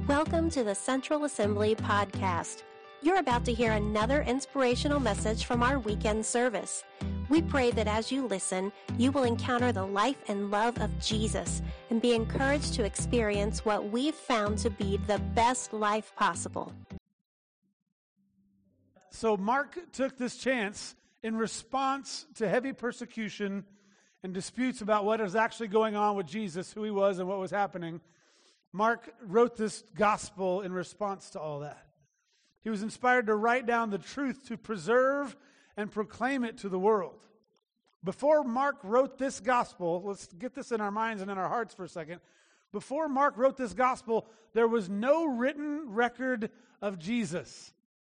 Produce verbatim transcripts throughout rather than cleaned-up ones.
Welcome to the Central Assembly podcast. You're about to hear another inspirational message from our weekend service. We pray that as you listen, you will encounter the life and love of Jesus and be encouraged to experience what we've found to be the best life possible. So Mark took this chance in response to heavy persecution and disputes about what was actually going on with Jesus, who he was and what was happening. Mark wrote this gospel in response to all that. He was inspired to write down the truth to preserve and proclaim it to the world. Before Mark wrote this gospel, let's get this in our minds and in our hearts for a second. Before Mark wrote this gospel, there was no written record of Jesus.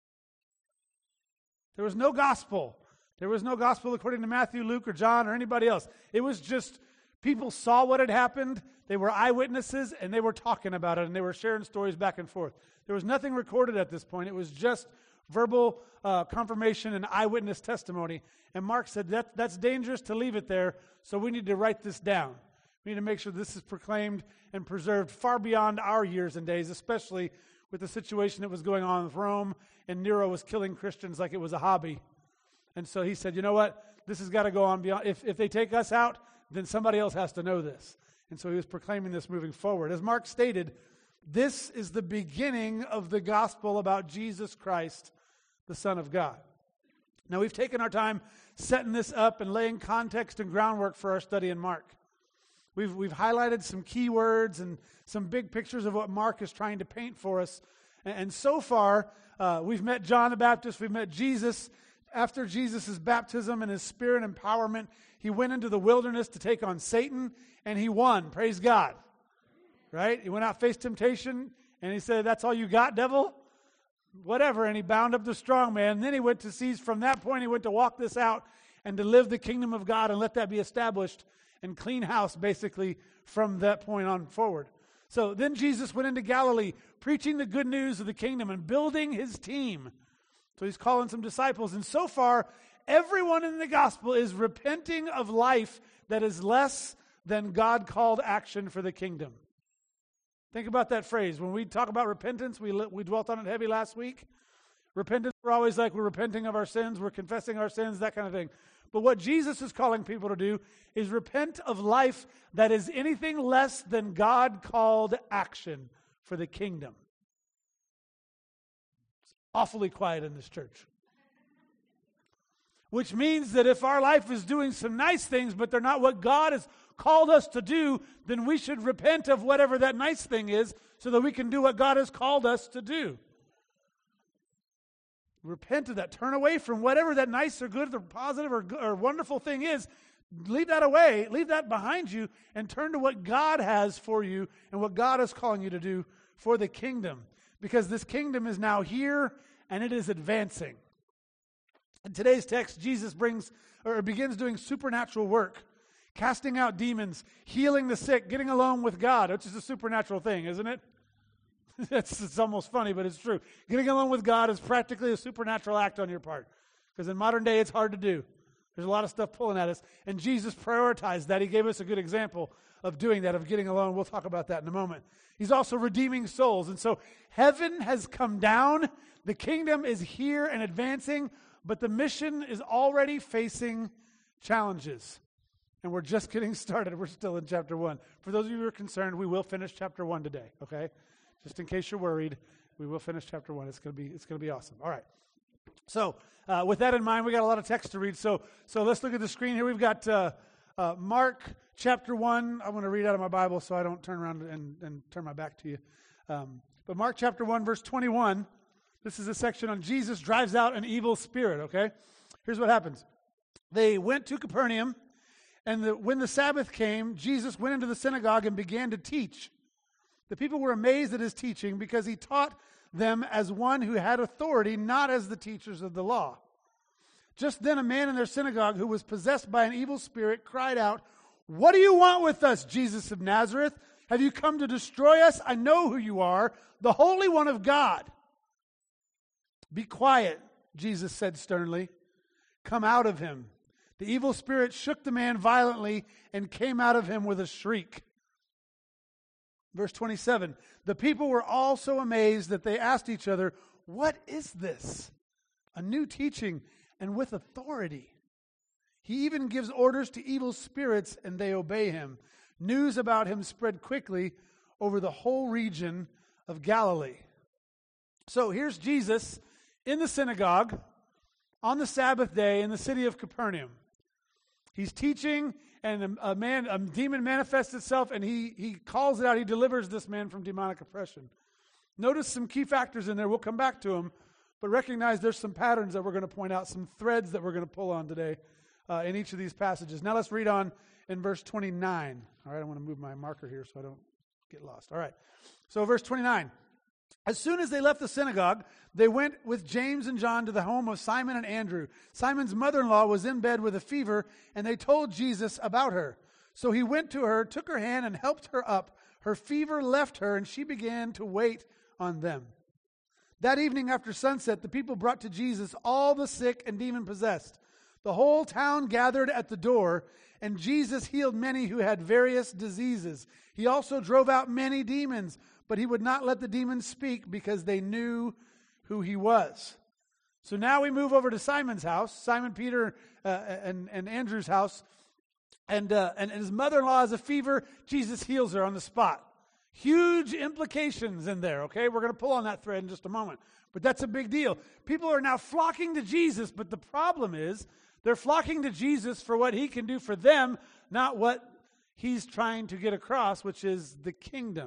There was no gospel. There was no gospel according to Matthew, Luke, or John, or anybody else. It was just people saw what had happened. They were eyewitnesses, and they were talking about it, and they were sharing stories back and forth. There was nothing recorded at this point. It was just verbal uh, confirmation and eyewitness testimony. And Mark said, that, that's dangerous to leave it there, so we need to write this down. We need to make sure this is proclaimed and preserved far beyond our years and days, especially with the situation that was going on with Rome, and Nero was killing Christians like it was a hobby. And so he said, you know what? This has got to go on beyond. If, if they take us out, then somebody else has to know this. And so he was proclaiming this moving forward. As Mark stated, this is the beginning of the gospel about Jesus Christ, the Son of God. Now, we've taken our time setting this up and laying context and groundwork for our study in Mark. We've, we've highlighted some key words and some big pictures of what Mark is trying to paint for us. And, and so far, uh, we've met John the Baptist, we've met Jesus. After Jesus' baptism and his spirit empowerment, he went into the wilderness to take on Satan, and he won. Praise God. Right? He went out, faced temptation, and he said, that's all you got, devil? Whatever. And he bound up the strong man. And then he went to seize, from that point, he went to walk this out and to live the kingdom of God and let that be established and clean house, basically, from that point on forward. So then Jesus went into Galilee, preaching the good news of the kingdom and building his team. So he's calling some disciples. And so far, everyone in the gospel is repenting of life that is less than God-called action for the kingdom. Think about that phrase. When we talk about repentance, we we dwelt on it heavy last week. Repentance, we're always like we're repenting of our sins, we're confessing our sins, that kind of thing. But what Jesus is calling people to do is repent of life that is anything less than God-called action for the kingdom. Awfully quiet in this church. Which means that if our life is doing some nice things, but they're not what God has called us to do, then we should repent of whatever that nice thing is so that we can do what God has called us to do. Repent of that. Turn away from whatever that nice or good or positive or, or wonderful thing is. Leave that away. Leave that behind you and turn to what God has for you and what God is calling you to do for the kingdom. Because this kingdom is now here and it is advancing. In today's text, Jesus brings or begins doing supernatural work, casting out demons, healing the sick, getting alone with God, which is a supernatural thing, isn't it? it's, it's almost funny, but it's true. Getting alone with God is practically a supernatural act on your part. Because in modern day, it's hard to do. There's a lot of stuff pulling at us. And Jesus prioritized that. He gave us a good example of doing that, of getting alone. We'll talk about that in a moment. He's also redeeming souls. And so heaven has come down. The kingdom is here and advancing. But the mission is already facing challenges. And we're just getting started. We're still in chapter one. For those of you who are concerned, we will finish chapter one today, okay? Just in case you're worried, we will finish chapter one. It's going to be it's going to be awesome. All right. So uh, with that in mind, we got a lot of text to read. So so let's look at the screen here. We've got uh, uh, Mark chapter one. I'm going to read out of my Bible so I don't turn around and, and turn my back to you. Um, but Mark chapter one, verse twenty-one. This is a section on Jesus drives out an evil spirit, okay? Here's what happens. They went to Capernaum, and the, when the Sabbath came, Jesus went into the synagogue and began to teach. The people were amazed at his teaching because he taught them as one who had authority, not as the teachers of the law. Just then a man in their synagogue who was possessed by an evil spirit cried out, "What do you want with us, Jesus of Nazareth? Have you come to destroy us? I know who you are, the Holy One of God." "Be quiet," Jesus said sternly. "Come out of him." The evil spirit shook the man violently and came out of him with a shriek. Verse twenty-seven, the people were all so amazed that they asked each other, "What is this? A new teaching and with authority. He even gives orders to evil spirits and they obey him." News about him spread quickly over the whole region of Galilee. So here's Jesus in the synagogue on the Sabbath day in the city of Capernaum. He's teaching, and a, a man, a demon manifests itself, and he he calls it out. He delivers this man from demonic oppression. Notice some key factors in there. We'll come back to them, but recognize there's some patterns that we're going to point out, some threads that we're going to pull on today uh, in each of these passages. Now let's read on in verse twenty-nine. All right, I want to move my marker here so I don't get lost. All right, so verse twenty-nine. As soon as they left the synagogue, they went with James and John to the home of Simon and Andrew. Simon's mother-in-law was in bed with a fever, and they told Jesus about her. So he went to her, took her hand, and helped her up. Her fever left her, and she began to wait on them. That evening after sunset, the people brought to Jesus all the sick and demon-possessed. The whole town gathered at the door, and Jesus healed many who had various diseases. He also drove out many demons, but he would not let the demons speak because they knew who he was. So now we move over to Simon's house, Simon, Peter, uh, and, and Andrew's house. And, uh, and his mother-in-law has a fever. Jesus heals her on the spot. Huge implications in there, okay? We're going to pull on that thread in just a moment. But that's a big deal. People are now flocking to Jesus, but the problem is they're flocking to Jesus for what he can do for them, not what he's trying to get across, which is the kingdom.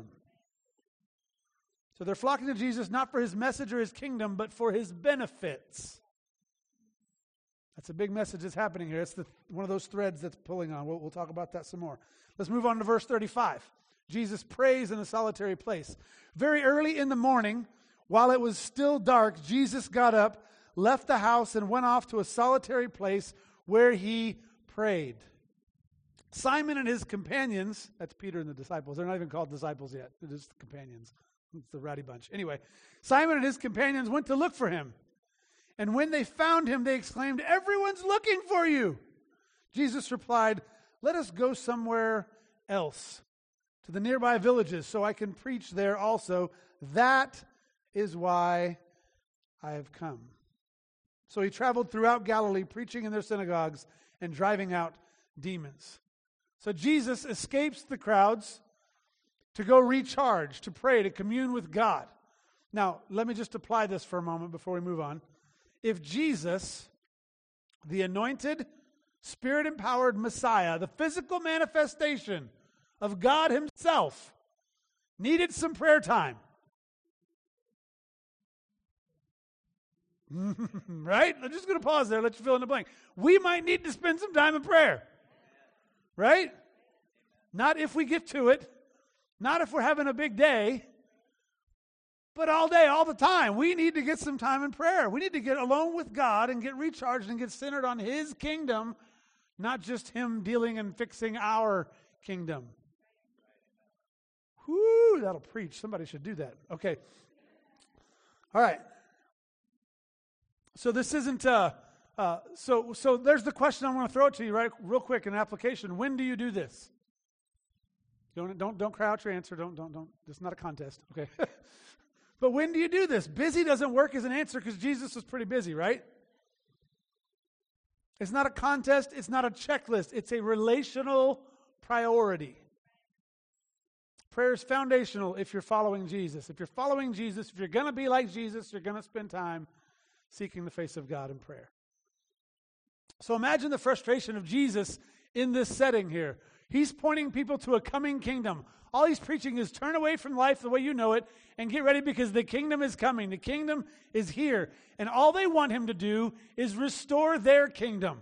So they're flocking to Jesus not for his message or his kingdom, but for his benefits. That's a big message that's happening here. It's the, one of those threads that's pulling on. We'll, we'll talk about that some more. Let's move on to verse thirty-five. Jesus prays in a solitary place. Very early in the morning, while it was still dark, Jesus got up, left the house, and went off to a solitary place where he prayed. Simon and his companions, that's Peter and the disciples. They're not even called disciples yet. They're just companions. It's the rowdy bunch. Anyway, Simon and his companions went to look for him. And when they found him, they exclaimed, "Everyone's looking for you." Jesus replied, "Let us go somewhere else, to the nearby villages, so I can preach there also. That is why I have come." So he traveled throughout Galilee, preaching in their synagogues and driving out demons. So Jesus escapes the crowds to go recharge, to pray, to commune with God. Now, let me just apply this for a moment before we move on. If Jesus, the anointed, Spirit-empowered Messiah, the physical manifestation of God himself, needed some prayer time, right? I'm just going to pause there, let you fill in the blank. We might need to spend some time in prayer, right? Not if we get to it, not if we're having a big day, but all day, all the time. We need to get some time in prayer. We need to get alone with God and get recharged and get centered on his kingdom, not just him dealing and fixing our kingdom. Whoo, that'll preach. Somebody should do that. Okay. All right. So this isn't, uh, uh, so so there's the question I want to throw it to you right real quick in application. When do you do this? Don't, don't, don't cry out your answer. Don't, don't, don't. This is not a contest. Okay. But when do you do this? Busy doesn't work as an answer because Jesus was pretty busy, right? It's not a contest. It's not a checklist. It's a relational priority. Prayer is foundational if you're following Jesus. If you're following Jesus, if you're going to be like Jesus, you're going to spend time seeking the face of God in prayer. So imagine the frustration of Jesus in this setting here. He's pointing people to a coming kingdom. All he's preaching is turn away from life the way you know it and get ready because the kingdom is coming. The kingdom is here. And all they want him to do is restore their kingdom.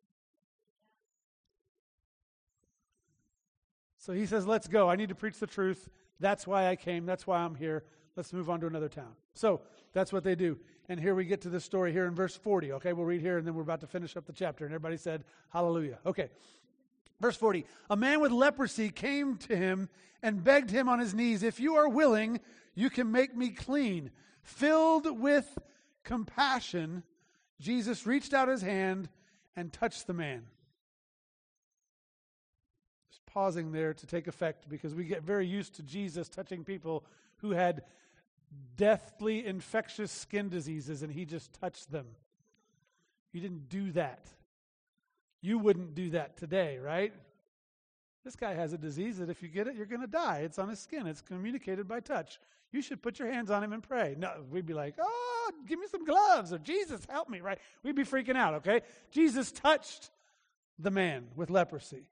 So he says, let's go. I need to preach the truth. That's why I came. That's why I'm here. Let's move on to another town. So that's what they do. And here we get to this story here in verse forty. Okay, we'll read here and then we're about to finish up the chapter. And everybody said, hallelujah. Okay. Verse forty, a man with leprosy came to him and begged him on his knees, "If you are willing, you can make me clean." Filled with compassion, Jesus reached out his hand and touched the man. Just pausing there to take effect because we get very used to Jesus touching people who had deathly infectious skin diseases and he just touched them. He didn't do that. You wouldn't do that today, right? This guy has a disease that if you get it, you're going to die. It's on his skin. It's communicated by touch. You should put your hands on him and pray. No, we'd be like, oh, give me some gloves, or Jesus, help me, right? We'd be freaking out, okay? Jesus touched the man with leprosy.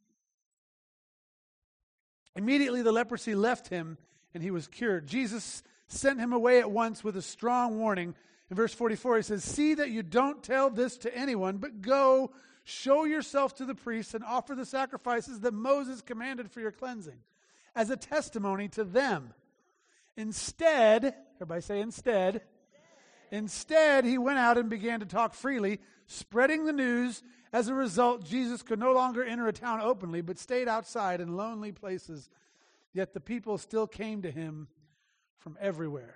Immediately the leprosy left him and he was cured. Jesus sent him away at once with a strong warning. In verse forty-four, he says, see that you don't tell this to anyone, but go, show yourself to the priests and offer the sacrifices that Moses commanded for your cleansing as a testimony to them. Instead, everybody say instead. Instead, he went out and began to talk freely, spreading the news. As a result, Jesus could no longer enter a town openly, but stayed outside in lonely places. Yet the people still came to him from everywhere.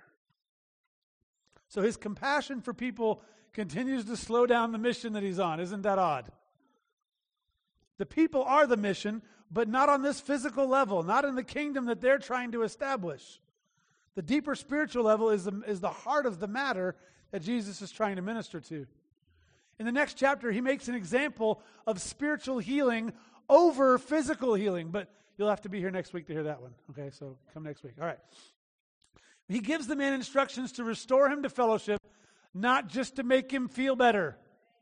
So his compassion for people continues to slow down the mission that he's on. Isn't that odd? The people are the mission, but not on this physical level, not in the kingdom that they're trying to establish. The deeper spiritual level is the, is the heart of the matter that Jesus is trying to minister to. In the next chapter, he makes an example of spiritual healing over physical healing, but you'll have to be here next week to hear that one. Okay, so come next week. All right. He gives the man instructions to restore him to fellowship, not just to make him feel better.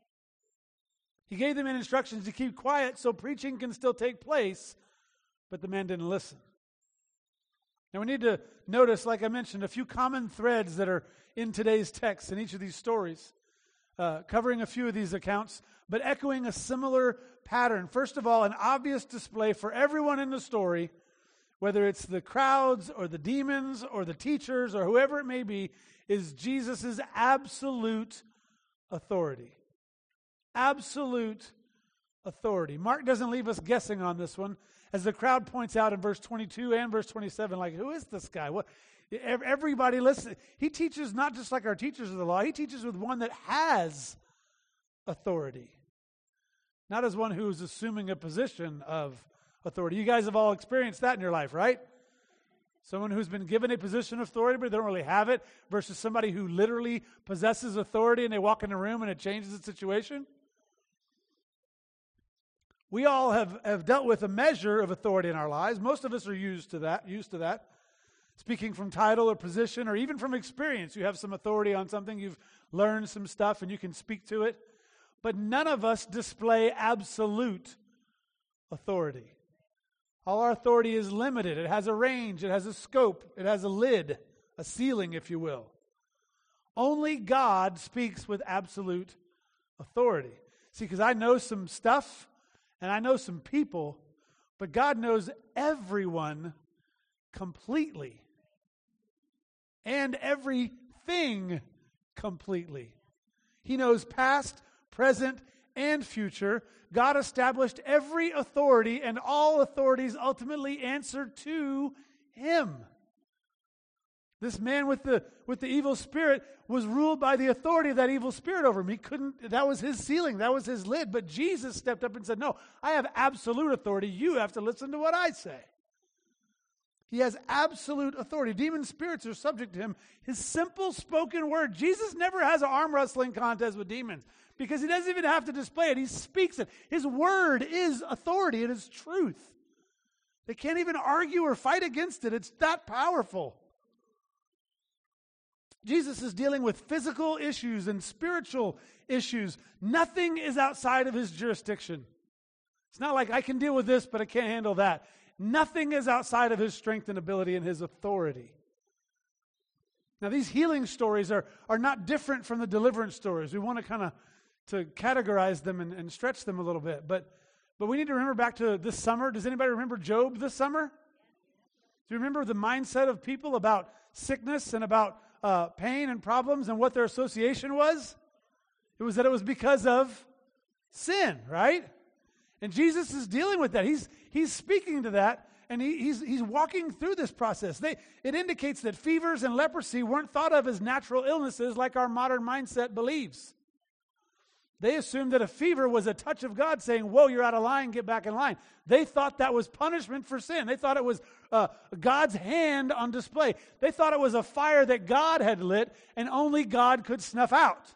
He gave the man instructions to keep quiet so preaching can still take place, but the man didn't listen. Now we need to notice, like I mentioned, a few common threads that are in today's text in each of these stories, uh, covering a few of these accounts, but echoing a similar pattern. First of all, an obvious display for everyone in the story, whether it's the crowds or the demons or the teachers or whoever it may be, is Jesus' absolute authority. Absolute authority. Mark doesn't leave us guessing on this one, as the crowd points out in verse twenty-two and verse twenty-seven, like, who is this guy? What? Everybody listen. He teaches not just like our teachers of the law. He teaches with one that has authority, not as one who is assuming a position of authority. You guys have all experienced that in your life, right? Someone who's been given a position of authority, but they don't really have it, versus somebody who literally possesses authority and they walk in the room and it changes the situation. We all have, have dealt with a measure of authority in our lives. Most of us are used to that, used to that. Speaking from title or position or even from experience, you have some authority on something, you've learned some stuff and you can speak to it. But none of us display absolute authority. All our authority is limited. It has a range, it has a scope, it has a lid, a ceiling, if you will. Only God speaks with absolute authority. See, because I know some stuff and I know some people, but God knows everyone completely and everything completely. He knows past, present, and future. God established every authority, and all authorities ultimately answer to Him. This man with the with the evil spirit was ruled by the authority of that evil spirit over him. He couldn't, that was his ceiling, that was his lid. But Jesus stepped up and said, no, I have absolute authority. You have to listen to what I say. He has absolute authority. Demon spirits are subject to him. His simple spoken word. Jesus never has an arm wrestling contest with demons because he doesn't even have to display it. He speaks it. His word is authority. It is truth. They can't even argue or fight against it. It's that powerful. Jesus is dealing with physical issues and spiritual issues. Nothing is outside of his jurisdiction. It's not like I can deal with this, but I can't handle that. Nothing is outside of his strength and ability and his authority. Now, these healing stories are, are not different from the deliverance stories. We want to kind of to categorize them and, and stretch them a little bit. But, but we need to remember back to this summer. Does anybody remember Job this summer? Do you remember the mindset of people about sickness and about uh, pain and problems and what their association was? It was that it was because of sin, right? And Jesus is dealing with that. He's he's speaking to that, and he, he's he's walking through this process. They, it indicates that fevers and leprosy weren't thought of as natural illnesses like our modern mindset believes. They assumed that a fever was a touch of God saying, whoa, you're out of line, get back in line. They thought that was punishment for sin. They thought it was uh, God's hand on display. They thought it was a fire that God had lit and only God could snuff out.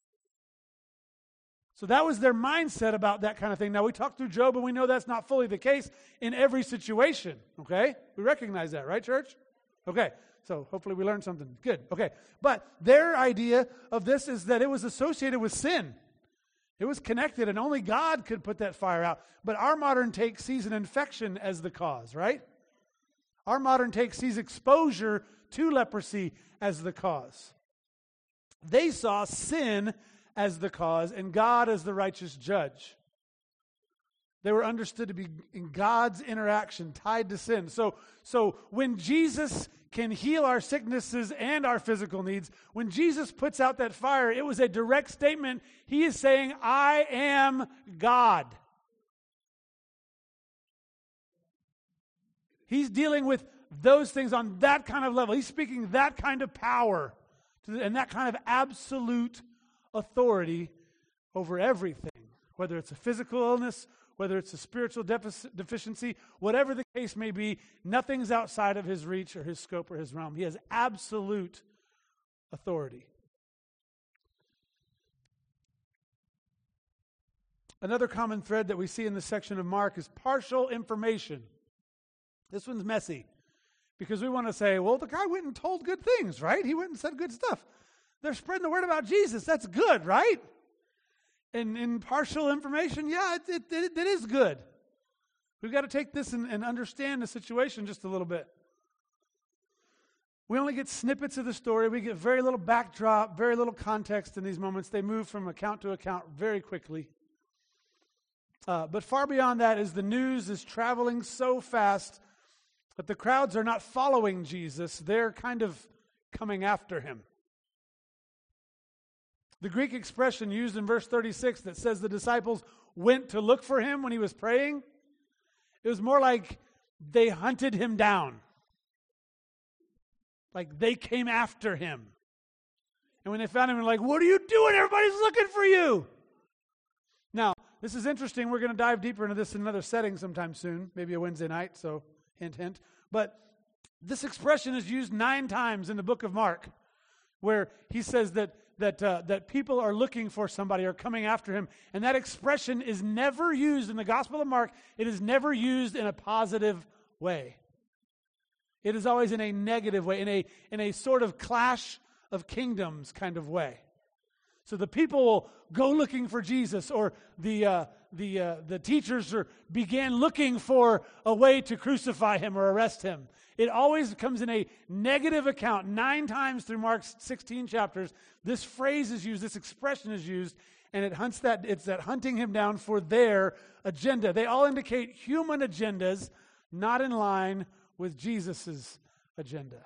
So that was their mindset about that kind of thing. Now, we talked through Job, and we know that's not fully the case in every situation, okay? We recognize that, right, church? Okay, so hopefully we learned something. Good, okay. But their idea of this is that it was associated with sin. It was connected, and only God could put that fire out. But our modern take sees an infection as the cause, right? Our modern take sees exposure to leprosy as the cause. They saw sin as the cause and God as the righteous judge. They were understood to be in God's interaction tied to sin. So, so when Jesus can heal our sicknesses and our physical needs, when Jesus puts out that fire, it was a direct statement. He is saying, I am God. He's dealing with those things on that kind of level. He's speaking that kind of power to the, and that kind of absolute authority over everything, whether it's a physical illness, whether it's a spiritual defic- deficiency, whatever the case may be, nothing's outside of his reach or his scope or his realm. He has absolute authority. Another common thread that we see in this section of Mark is partial information. This one's messy because we want to say, well, the guy went and told good things, right? He went and said good stuff. They're spreading the word about Jesus. That's good, right? And in partial information, yeah, it, it, it, it is good. We've got to take this and, and understand the situation just a little bit. We only get snippets of the story. We get very little backdrop, very little context in these moments. They move from account to account very quickly. Uh, but far beyond that is the news is traveling so fast that the crowds are not following Jesus. They're kind of coming after him. The Greek expression used in verse thirty-six that says the disciples went to look for him when he was praying, it was more like they hunted him down. Like they came after him. And when they found him, they're like, what are you doing? Everybody's looking for you. Now, this is interesting. We're going to dive deeper into this in another setting sometime soon, maybe a Wednesday night, so hint, hint. But this expression is used nine times in the book of Mark, where he says that that uh, that people are looking for somebody or coming after him. And that expression is never used in the Gospel of Mark. It is never used in a positive way. It is always in a negative way, in a in a sort of clash of kingdoms kind of way. So the people will go looking for Jesus, or the uh, the uh, the teachers are, began looking for a way to crucify him or arrest him. It always comes in a negative account. Nine times through Mark's sixteen chapters, this phrase is used, this expression is used, and it hunts that it's that hunting him down for their agenda. They all indicate human agendas, not in line with Jesus' agenda.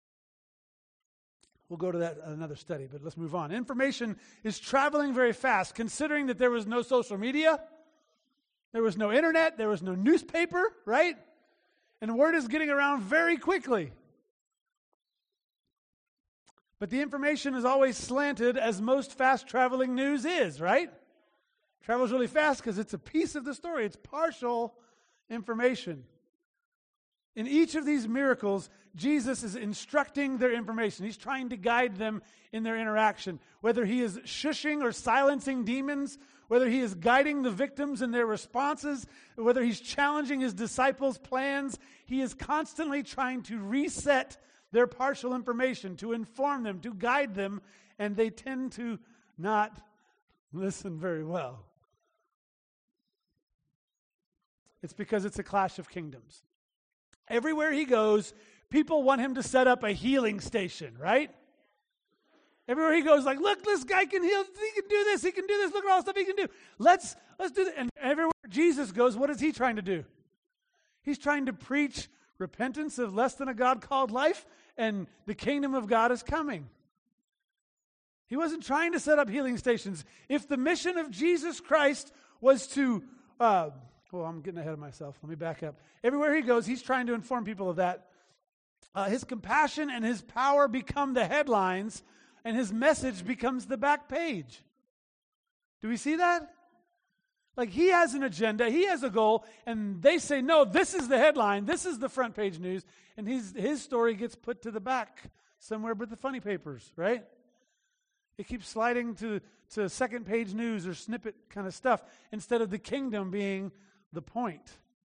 We'll go to that in another study, but let's move on. Information is traveling very fast, considering that there was no social media, there was no internet, there was no newspaper, right? And word is getting around very quickly. But the information is always slanted, as most fast-traveling news is, right? It travels really fast because it's a piece of the story. It's partial information. In each of these miracles, Jesus is instructing their information. He's trying to guide them in their interaction. Whether he is shushing or silencing demons, whether he is guiding the victims in their responses, whether he's challenging his disciples' plans, he is constantly trying to reset their partial information, to inform them, to guide them, and they tend to not listen very well. It's because it's a clash of kingdoms. Everywhere he goes, people want him to set up a healing station, right? Everywhere he goes, like, look, this guy can heal. He can do this. He can do this. Look at all the stuff he can do. Let's let's do that. And everywhere Jesus goes, what is he trying to do? He's trying to preach repentance of less than a God-called life, and the kingdom of God is coming. He wasn't trying to set up healing stations. If the mission of Jesus Christ was to... Uh, Well, I'm getting ahead of myself. Let me back up. Everywhere he goes, he's trying to inform people of that. Uh, his compassion and his power become the headlines, and his message becomes the back page. Do we see that? Like, he has an agenda, he has a goal, and they say, no, this is the headline, this is the front page news, and his, his story gets put to the back somewhere but the funny papers, right? It keeps sliding to, to second page news or snippet kind of stuff instead of the kingdom being the point.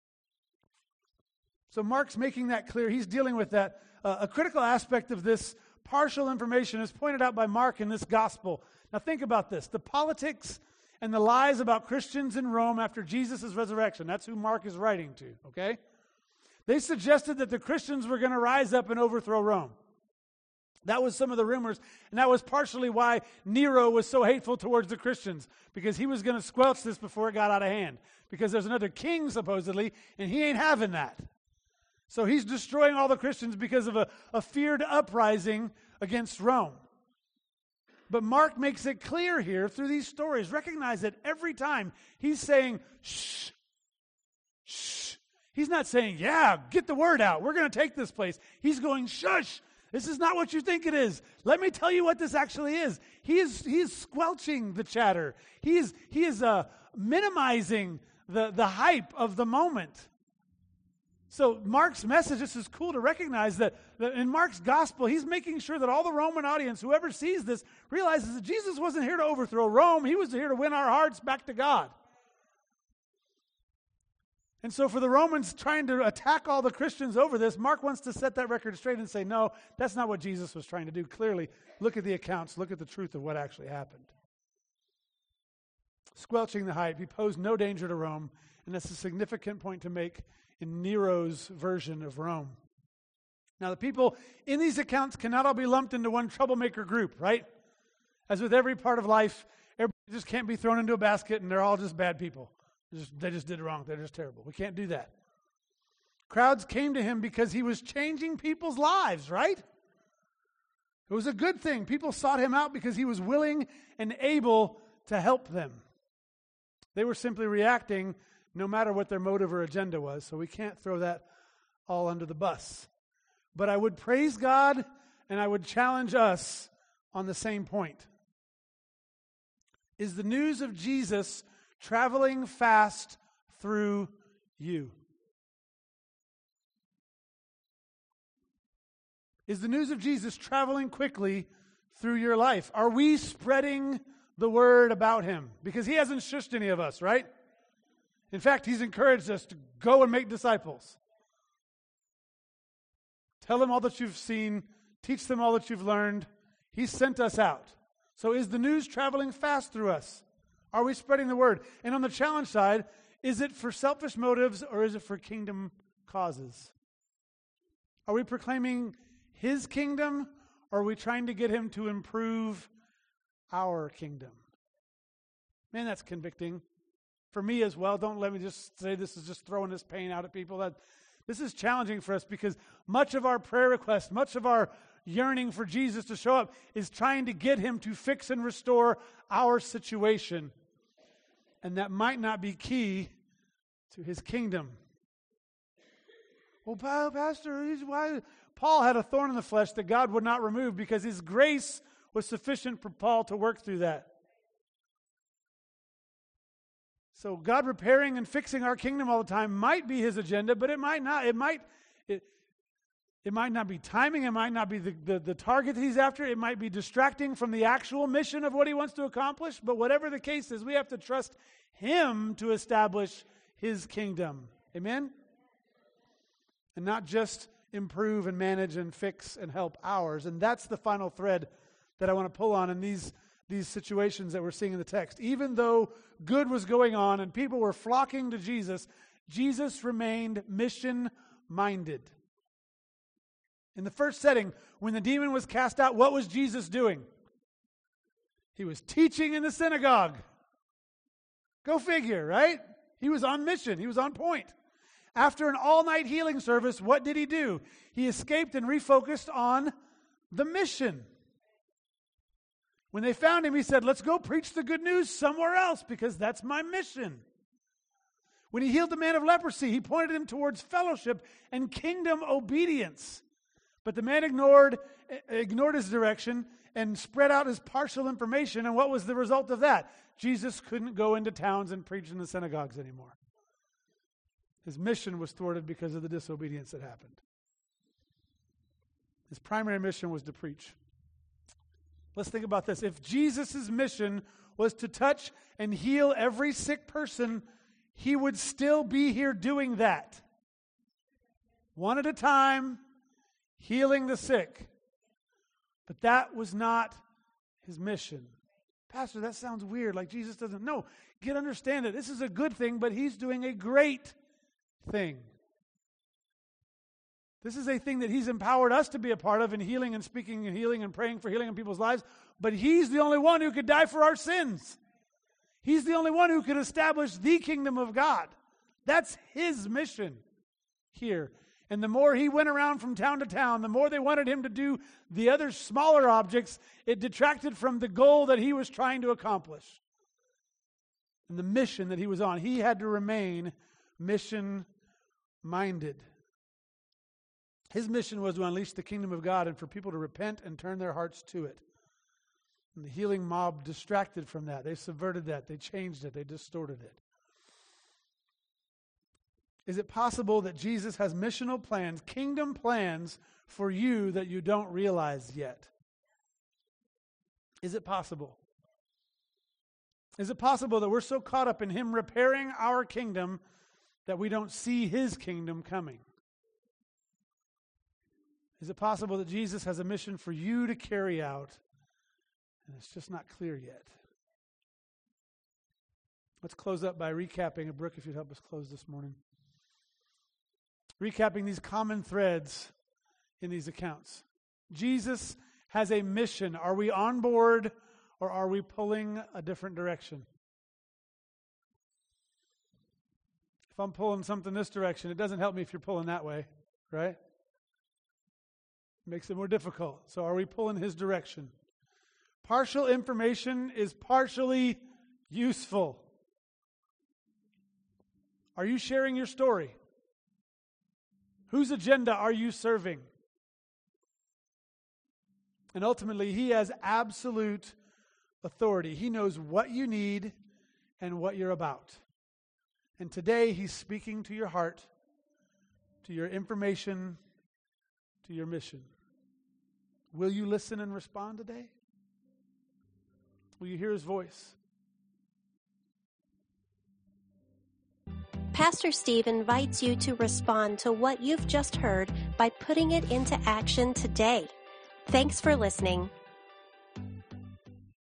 So Mark's making that clear. He's dealing with that. Uh, a critical aspect of this partial information is pointed out by Mark in this gospel. Now think about this. The politics and the lies about Christians in Rome after Jesus' resurrection. That's who Mark is writing to, okay? They suggested that the Christians were going to rise up and overthrow Rome. That was some of the rumors, and that was partially why Nero was so hateful towards the Christians, because he was going to squelch this before it got out of hand, because there's another king, supposedly, and he ain't having that. So he's destroying all the Christians because of a, a feared uprising against Rome. But Mark makes it clear here through these stories. Recognize that every time he's saying, shh, shh. He's not saying, yeah, get the word out. We're going to take this place. He's going, shush. This is not what you think it is. Let me tell you what this actually is. He is, he is squelching the chatter. He is, he is uh, minimizing the, the hype of the moment. So Mark's message, this is cool to recognize that, that in Mark's gospel, he's making sure that all the Roman audience, whoever sees this, realizes that Jesus wasn't here to overthrow Rome. He was here to win our hearts back to God. And so for the Romans trying to attack all the Christians over this, Mark wants to set that record straight and say, no, that's not what Jesus was trying to do. Clearly, look at the accounts. Look at the truth of what actually happened. Squelching the hype. He posed no danger to Rome, and that's a significant point to make in Nero's version of Rome. Now, the people in these accounts cannot all be lumped into one troublemaker group, right? As with every part of life, everybody just can't be thrown into a basket and they're all just bad people. They just, they just did wrong. They're just terrible. We can't do that. Crowds came to him because he was changing people's lives, right? It was a good thing. People sought him out because he was willing and able to help them. They were simply reacting no matter what their motive or agenda was, so we can't throw that all under the bus. But I would praise God and I would challenge us on the same point. Is the news of Jesus traveling fast through you? Is the news of Jesus traveling quickly through your life? Are we spreading the word about him? Because he hasn't shushed any of us, right? In fact, he's encouraged us to go and make disciples. Tell them all that you've seen. Teach them all that you've learned. He sent us out. So is the news traveling fast through us? Are we spreading the word? And on the challenge side, is it for selfish motives or is it for kingdom causes? Are we proclaiming his kingdom or are we trying to get him to improve our kingdom? Man, that's convicting. For me as well. Don't let me just say this is just throwing this pain out at people. That this is challenging for us because much of our prayer request, much of our yearning for Jesus to show up is trying to get him to fix and restore our situation. And that might not be key to his kingdom. Well, Pastor, why? Paul had a thorn in the flesh that God would not remove because his grace was sufficient for Paul to work through that. So God repairing and fixing our kingdom all the time might be his agenda, but it might not. It might it, it might not be timing. It might not be the, the, the target that he's after. It might be distracting from the actual mission of what he wants to accomplish. But whatever the case is, we have to trust him to establish his kingdom. Amen? And not just improve and manage and fix and help ours. And that's the final thread that I want to pull on in these these situations that we're seeing in the text. Even though good was going on and people were flocking to Jesus, Jesus remained mission-minded. In the first setting, when the demon was cast out, what was Jesus doing? He was teaching in the synagogue. Go figure, right? He was on mission. He was on point. After an all-night healing service, what did he do? He escaped and refocused on the mission. When they found him, he said, let's go preach the good news somewhere else because that's my mission. When he healed the man of leprosy, he pointed him towards fellowship and kingdom obedience. But the man ignored ignored his direction and spread out his partial information. And what was the result of that? Jesus couldn't go into towns and preach in the synagogues anymore. His mission was thwarted because of the disobedience that happened. His primary mission was to preach. Let's think about this. If Jesus' mission was to touch and heal every sick person, he would still be here doing that. One at a time, healing the sick. But that was not his mission. Pastor, that sounds weird, like Jesus doesn't know. Get understand it. This is a good thing, but he's doing a great thing. This is a thing that he's empowered us to be a part of in healing and speaking and healing and praying for healing in people's lives. But he's the only one who could die for our sins. He's the only one who could establish the kingdom of God. That's his mission here. And the more he went around from town to town, the more they wanted him to do the other smaller objects, it detracted from the goal that he was trying to accomplish. And the mission that he was on. He had to remain mission-minded. His mission was to unleash the kingdom of God and for people to repent and turn their hearts to it. And the healing mob distracted from that. They subverted that. They changed it. They distorted it. Is it possible that Jesus has missional plans, kingdom plans for you that you don't realize yet? Is it possible? Is it possible that we're so caught up in him repairing our kingdom that we don't see his kingdom coming? Is it possible that Jesus has a mission for you to carry out and it's just not clear yet? Let's close up by recapping. Brooke, if you'd help us close this morning. Recapping these common threads in these accounts. Jesus has a mission. Are we on board or are we pulling a different direction? If I'm pulling something this direction, it doesn't help me if you're pulling that way, right? It makes it more difficult. So are we pulling his direction? Partial information is partially useful. Are you sharing your story? Whose agenda are you serving? And ultimately, he has absolute authority. He knows what you need and what you're about. And today, he's speaking to your heart, to your information, to your mission. Will you listen and respond today? Will you hear his voice? Pastor Steve invites you to respond to what you've just heard by putting it into action today. Thanks for listening.